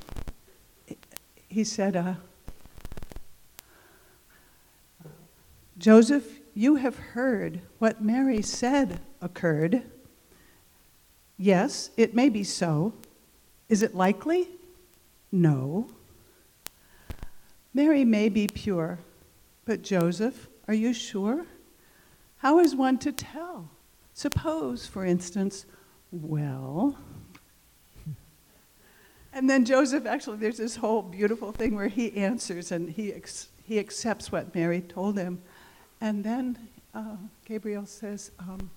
he said, Joseph, you have heard what Mary said occurred. Yes, it may be so. Is it likely? No. Mary may be pure, but Joseph, are you sure? How is one to tell? Suppose, for instance, well. And then Joseph, actually, there's this whole beautiful thing where he answers and he accepts what Mary told him. And then Gabriel says,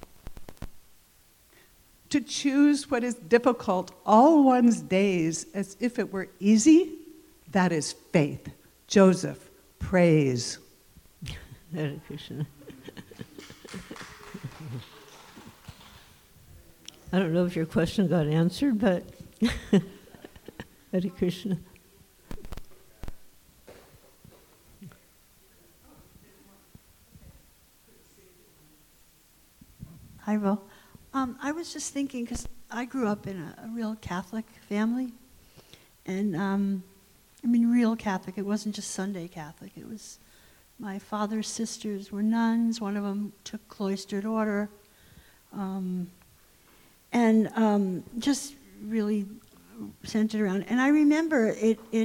to choose what is difficult all one's days as if it were easy, that is faith. Joseph, praise. Hare Krishna. I don't know if your question got answered, but Hare Krishna. Hi, Ro. I was just thinking, because I grew up in a real Catholic family, and real Catholic. It wasn't just Sunday Catholic. It was my father's sisters were nuns. One of them took cloistered order, and just really centered around. And I remember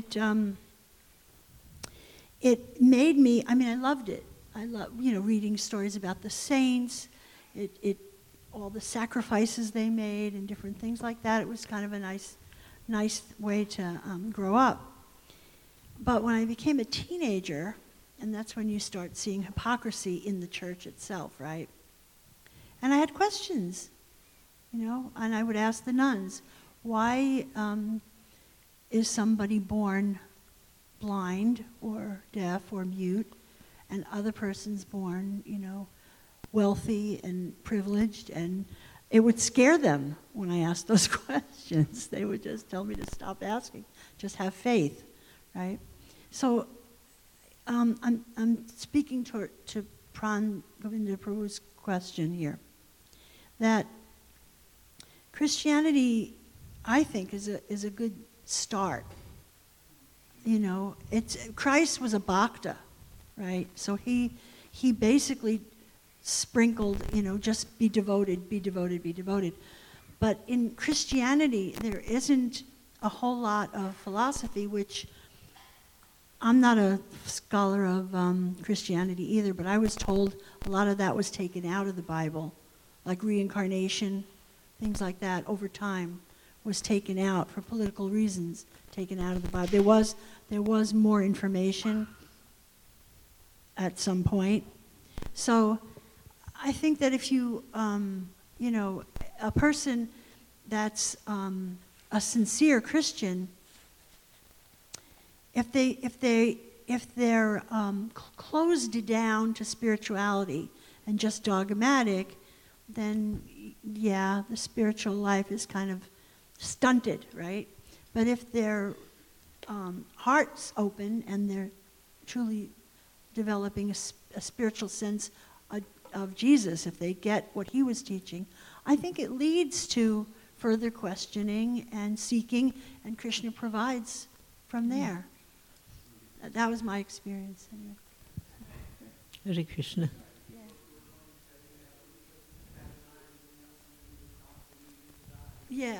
it made me. I loved it. I love reading stories about the saints. All the sacrifices they made and different things like that. It was kind of a nice way to grow up. But when I became a teenager, and that's when you start seeing hypocrisy in the church itself, right? And I had questions, and I would ask the nuns, why is somebody born blind or deaf or mute, and other person's born, wealthy and privileged? And it would scare them when I asked those questions. They would just tell me to stop asking, just have faith, right? So I'm speaking to Pran Govinda Prabhu's question here. that Christianity, I think, is a good start. You know, Christ was a bhakta, right? So he basically sprinkled, you know, just be devoted, be devoted, be devoted. But in Christianity, there isn't a whole lot of philosophy, which I'm not a scholar of Christianity either, but I was told a lot of that was taken out of the Bible, like reincarnation, things like that over time was taken out for political reasons, taken out of the Bible. There was more information at some point. So I think that if you, you know, a person that's a sincere Christian, if they're closed down to spirituality and just dogmatic, then yeah, the spiritual life is kind of stunted, right? But if their heart's open and they're truly developing a spiritual sense of Jesus, if they get what he was teaching, I think it leads to further questioning and seeking, and Krishna provides from there. That was my experience anyway. Hare Krishna. Yeah.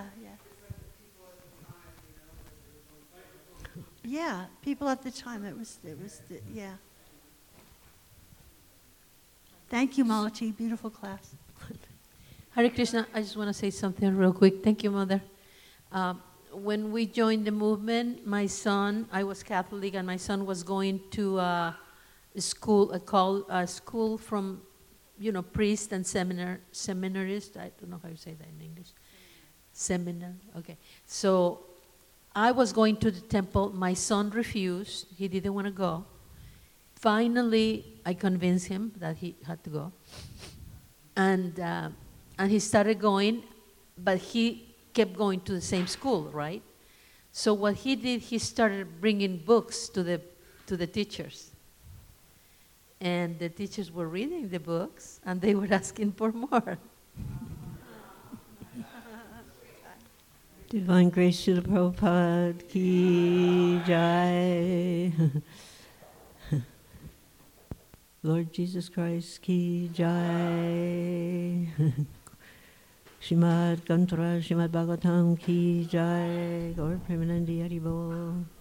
Yeah, people at the time, yeah. Thank you, Malati. Beautiful class. Hare Krishna, I just want to say something real quick. Thank you, Mother. When we joined the movement, my son, I was Catholic, and my son was going to a school from, you know, priest and seminarist. I don't know how you say that in English. Seminar, okay. So I was going to the temple. My son refused. He didn't want to go. Finally, I convinced him that he had to go. And he started going, but he kept going to the same school, right? So what he did, he started bringing books to the teachers. And the teachers were reading the books, and they were asking for more. Divine Grace Srila Prabhupada Ki Jai. Lord Jesus Christ Ki Jai. Srimad Kantra Srimad Bhagavatam Ki Jai. Gaur Premanandi Haribol.